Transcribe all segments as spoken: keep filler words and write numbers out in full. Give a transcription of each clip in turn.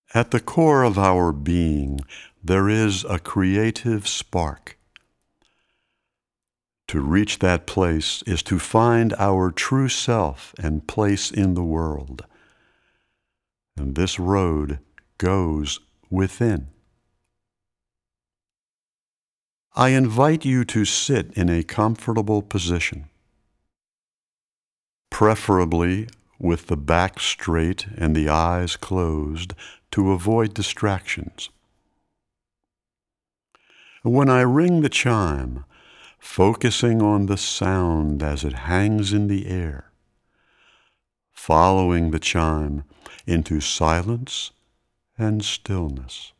At the core of our being, there is a creative spark. To reach that place is to find our true self and place in the world. And this road goes within. I invite you to sit in a comfortable position, preferably with the back straight and the eyes closed to avoid distractions. When I ring the chime, focusing on the sound as it hangs in the air, following the chime into silence and stillness.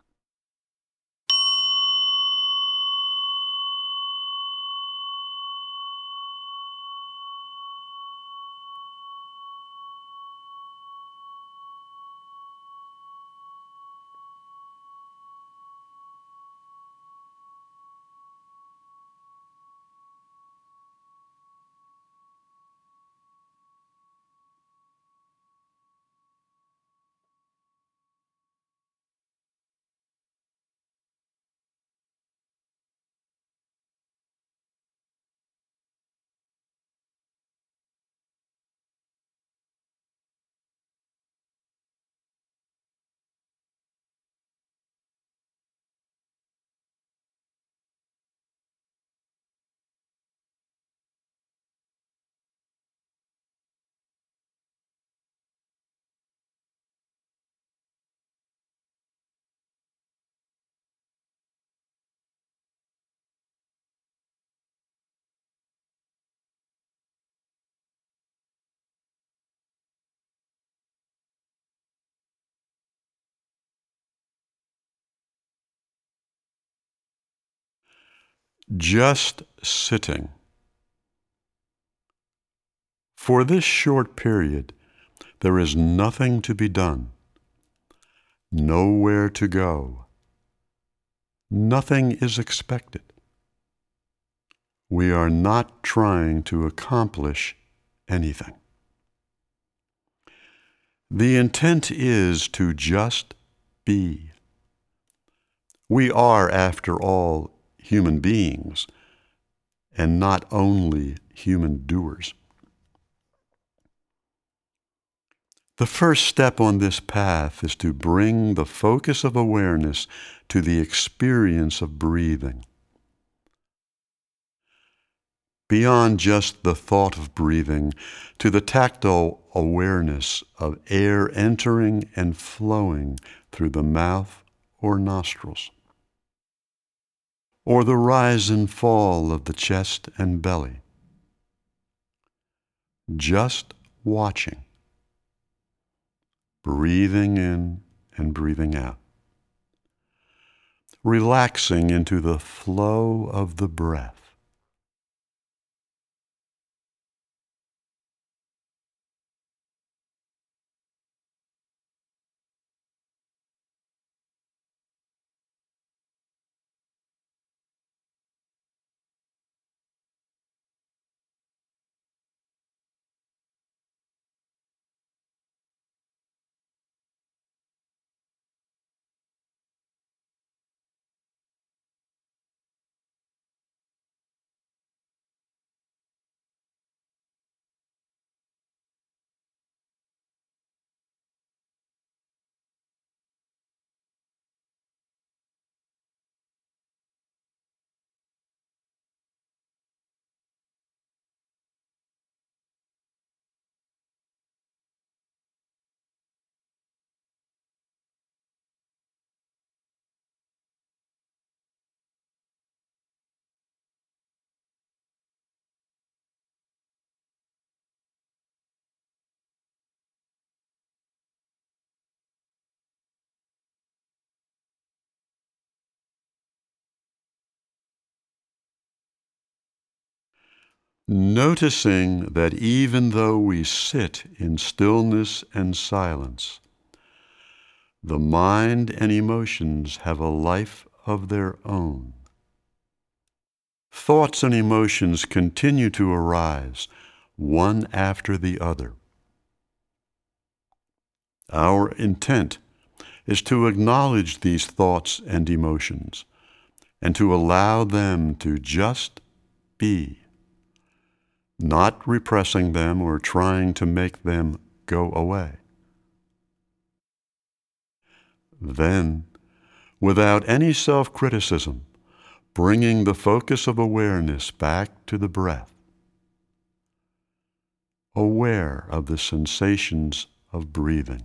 Just sitting. For this short period, there is nothing to be done, nowhere to go. Nothing is expected. We are not trying to accomplish anything. The intent is to just be. We are, after all, human beings, and not only human doers. The first step on this path is to bring the focus of awareness to the experience of breathing. Beyond just the thought of breathing, to the tactile awareness of air entering and flowing through the mouth or nostrils, or the rise and fall of the chest and belly. Just watching, breathing in and breathing out, relaxing into the flow of the breath. Noticing that even though we sit in stillness and silence, the mind and emotions have a life of their own. Thoughts and emotions continue to arise, one after the other. Our intent is to acknowledge these thoughts and emotions and to allow them to just be, not repressing them or trying to make them go away. Then, without any self-criticism, bringing the focus of awareness back to the breath, aware of the sensations of breathing.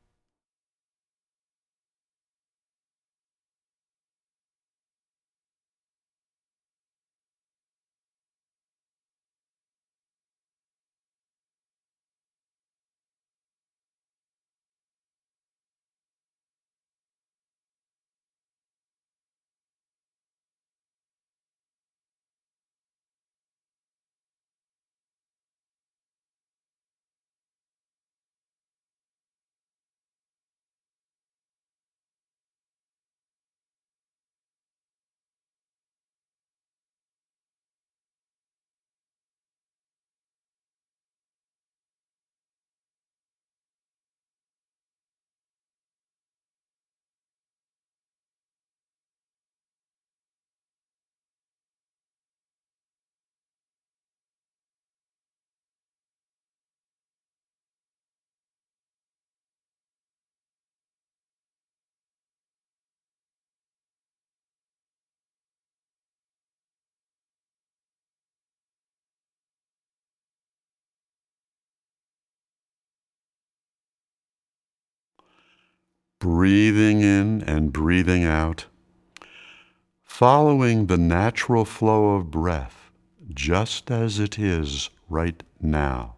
Breathing in and breathing out, following the natural flow of breath just as it is right now.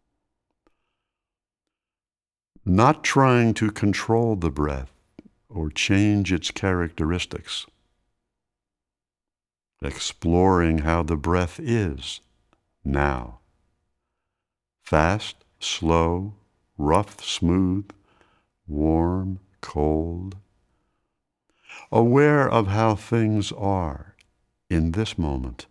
Not trying to control the breath or change its characteristics. Exploring how the breath is now. Fast, slow, rough, smooth, warm, cold. Aware of how things are in this moment.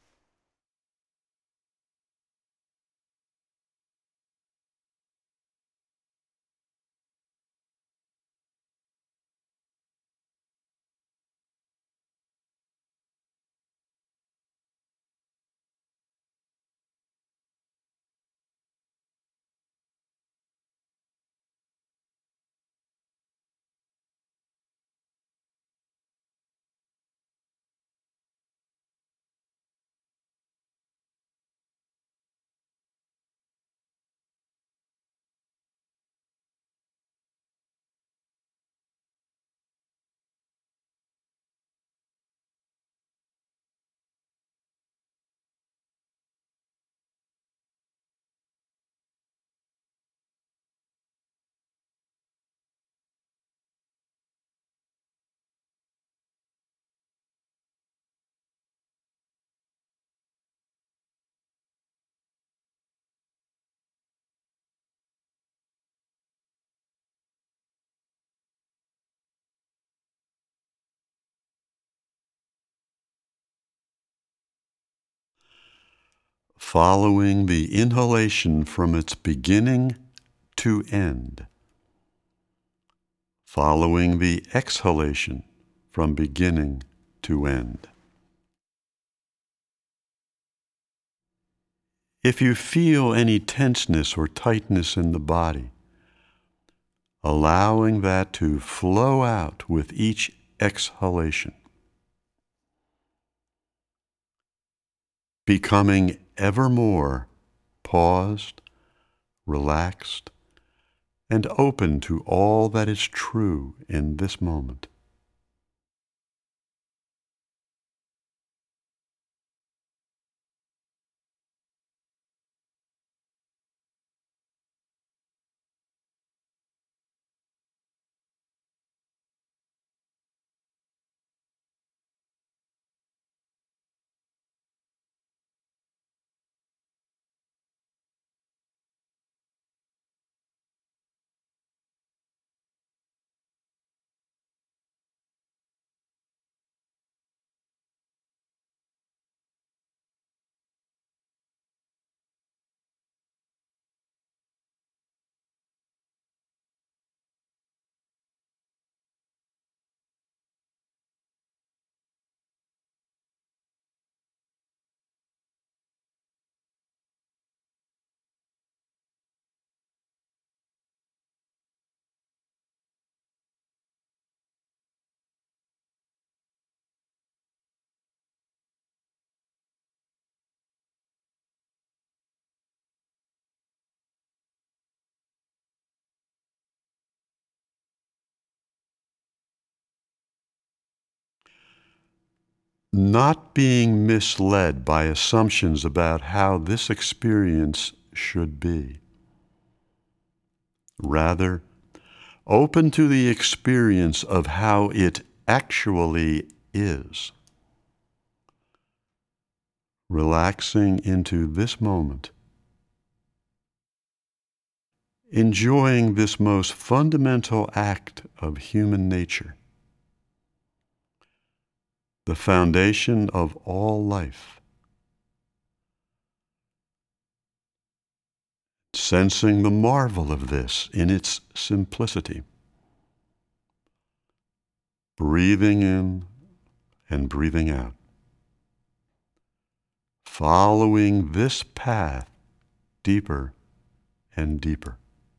Following the inhalation from its beginning to end. Following the exhalation from beginning to end. If you feel any tenseness or tightness in the body, allowing that to flow out with each exhalation. Becoming ever more paused, relaxed, and open to all that is true in this moment. not being misled by assumptions about how this experience should be. Rather, open to the experience of how it actually is. Relaxing into this moment, enjoying this most fundamental act of human nature, the foundation of all life. Sensing the marvel of this in its simplicity. Breathing in and breathing out. Following this path deeper and deeper.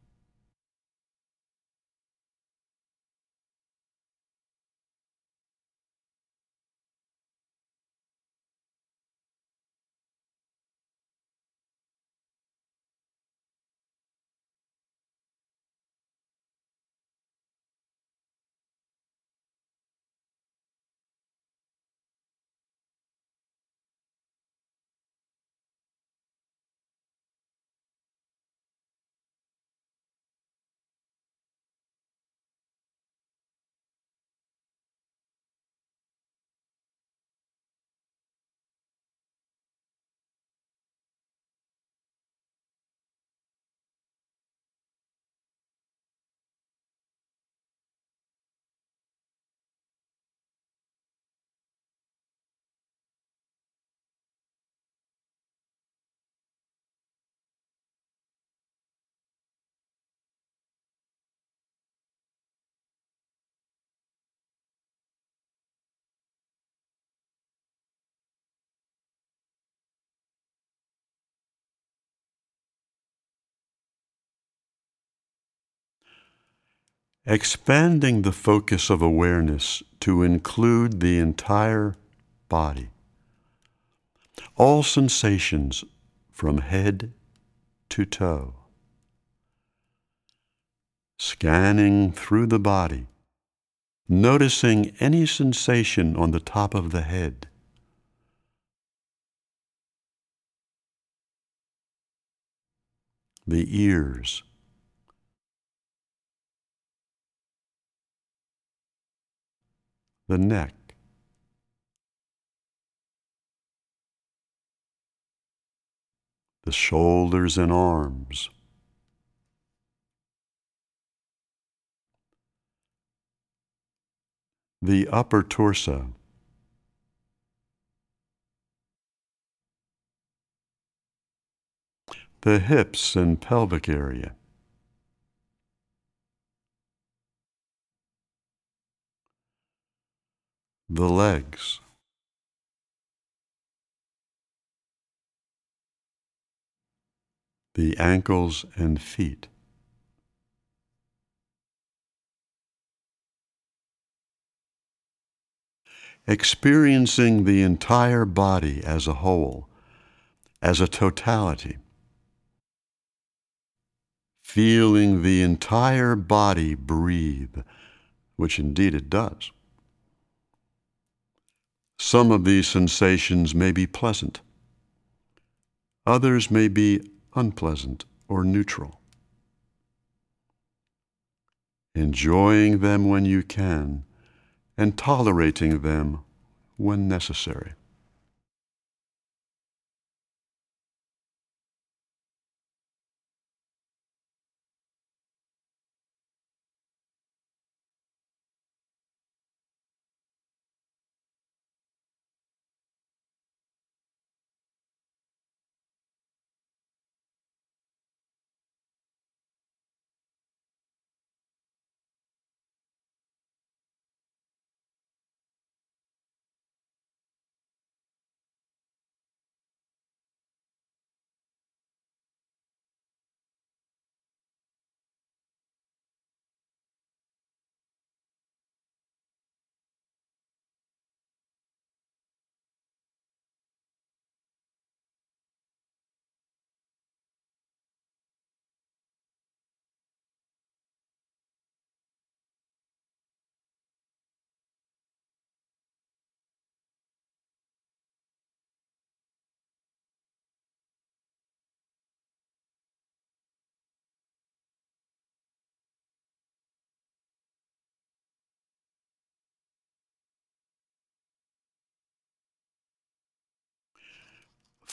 Expanding the focus of awareness to include the entire body. All sensations from head to toe. Scanning through the body, noticing any sensation on the top of the head. The ears. The neck. The shoulders and arms. The upper torso. The hips and pelvic area. The legs. The ankles and feet. Experiencing the entire body as a whole, as a totality. Feeling the entire body breathe, which indeed it does. Some of these sensations may be pleasant. Others may be unpleasant or neutral. Enjoying them when you can, and tolerating them when necessary.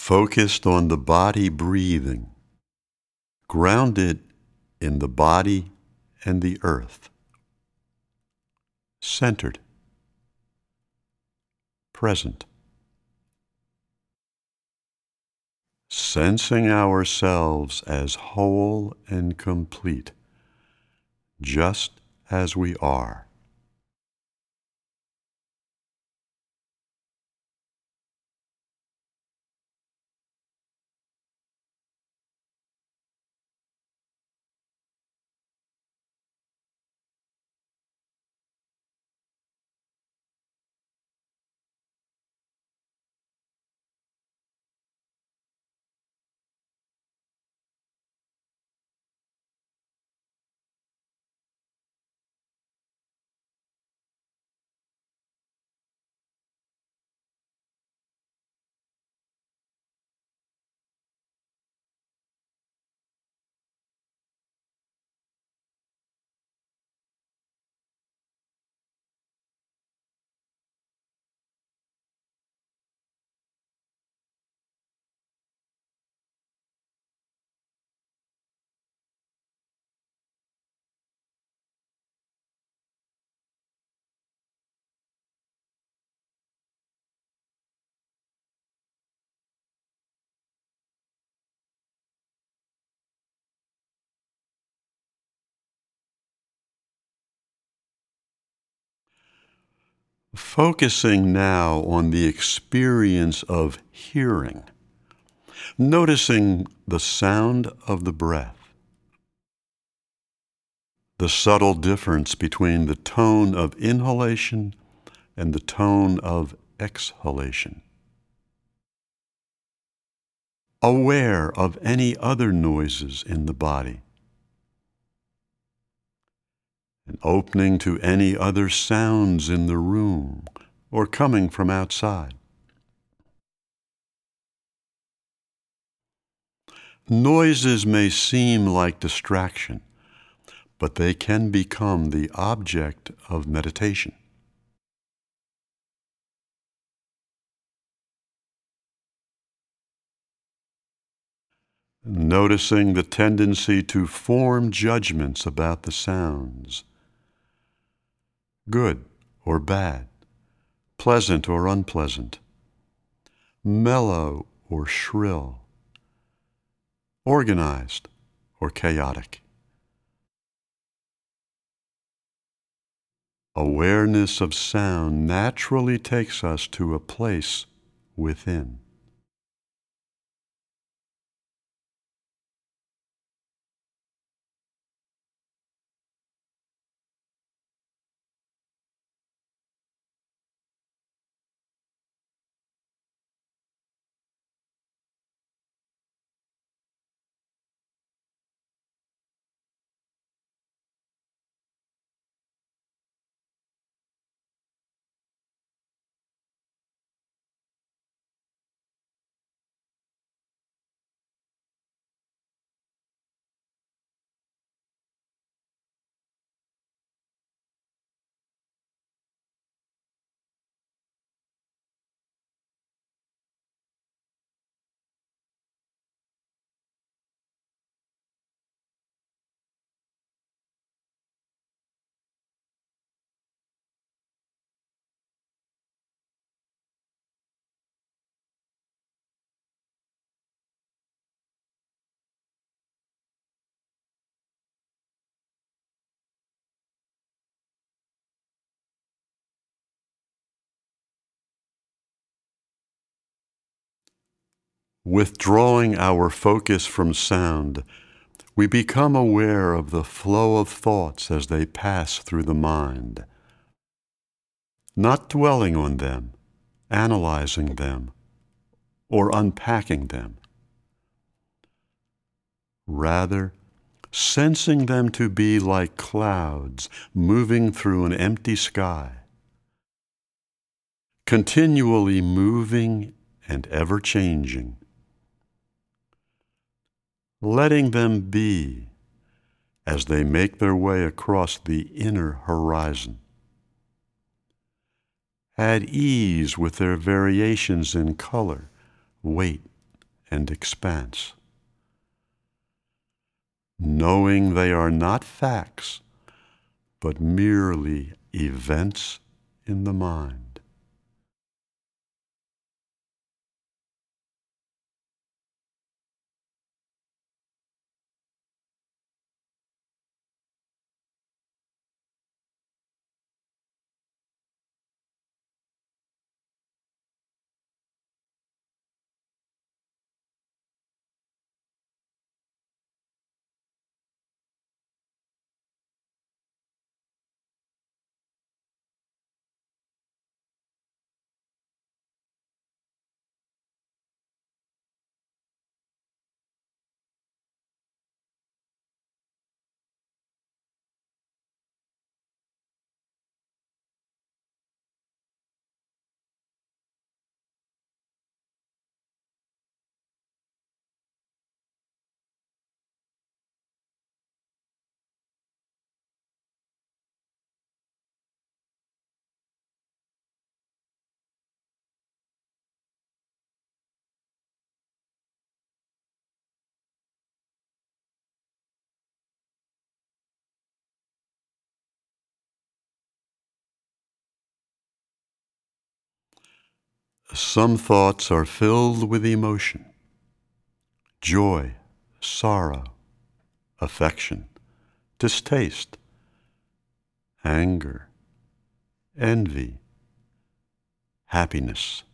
focused on the body breathing, grounded in the body and the earth, centered, present, sensing ourselves as whole and complete, just as we are. Focusing now on the experience of hearing, noticing the sound of the breath, the subtle difference between the tone of inhalation and the tone of exhalation. Aware of any other noises in the body, and opening to any other sounds in the room or coming from outside. Noises may seem like distraction, but they can become the object of meditation. Noticing the tendency to form judgments about the sounds, good or bad, pleasant or unpleasant, mellow or shrill, organized or chaotic. Awareness of sound naturally takes us to a place within. Withdrawing our focus from sound, we become aware of the flow of thoughts as they pass through the mind, not dwelling on them, analyzing them, or unpacking them. Rather, sensing them to be like clouds moving through an empty sky, continually moving and ever changing. Letting them be as they make their way across the inner horizon. At ease with their variations in color, weight, and expanse, knowing they are not facts, but merely events in the mind. Some thoughts are filled with emotion, joy, sorrow, affection, distaste, anger, envy, happiness.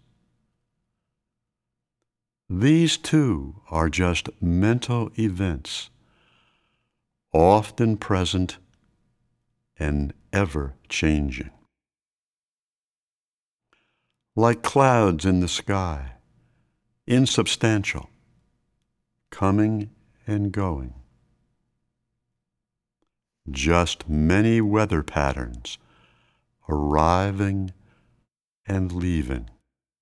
These too are just mental events, often present and ever changing. Like clouds in the sky, insubstantial, coming and going. Just many weather patterns, arriving and leaving.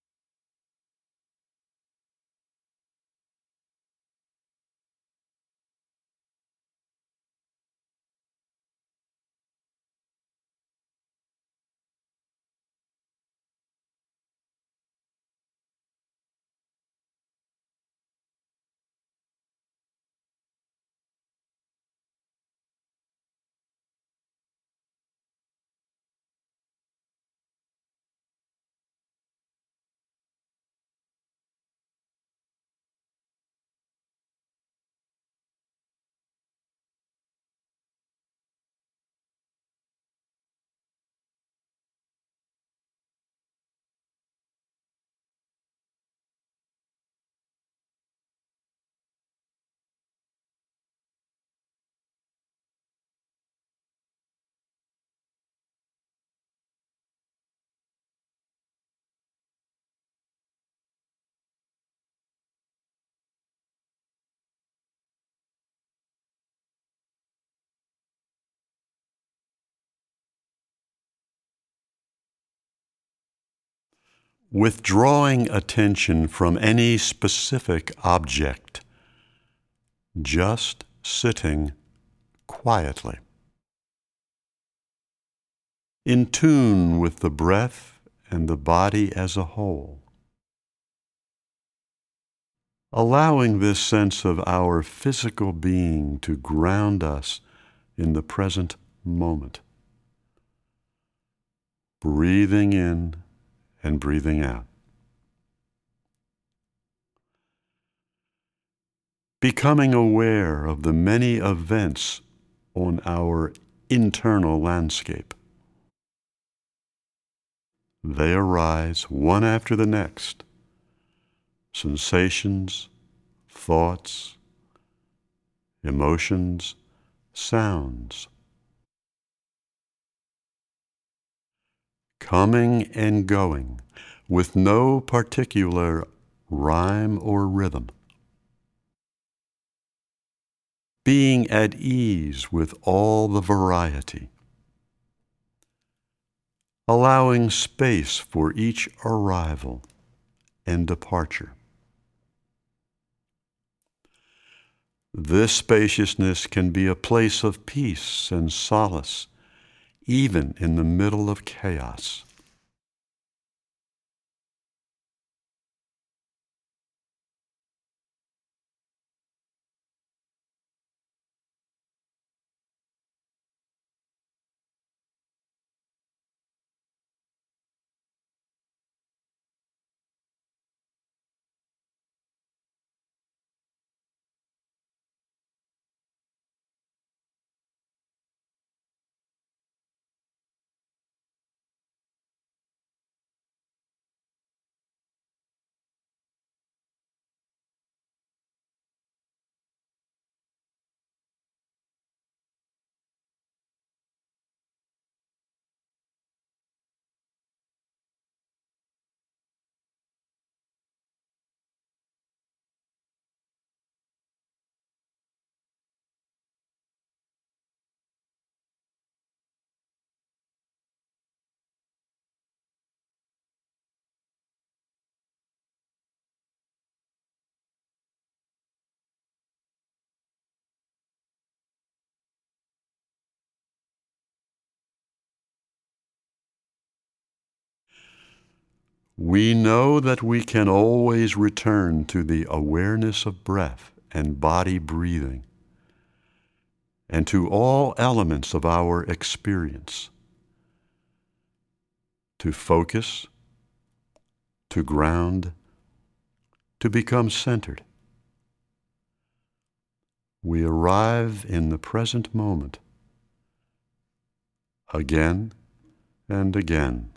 Withdrawing attention from any specific object, just sitting quietly, in tune with the breath and the body as a whole, allowing this sense of our physical being to ground us in the present moment, breathing in and breathing out. Becoming aware of the many events on our internal landscape. They arise one after the next. Sensations, thoughts, emotions, sounds. Coming and going with no particular rhyme or rhythm. Being at ease with all the variety. Allowing space for each arrival and departure. This spaciousness can be a place of peace and solace, even in the middle of chaos. We know that we can always return to the awareness of breath and body breathing, and to all elements of our experience, to focus, to ground, to become centered. We arrive in the present moment again and again.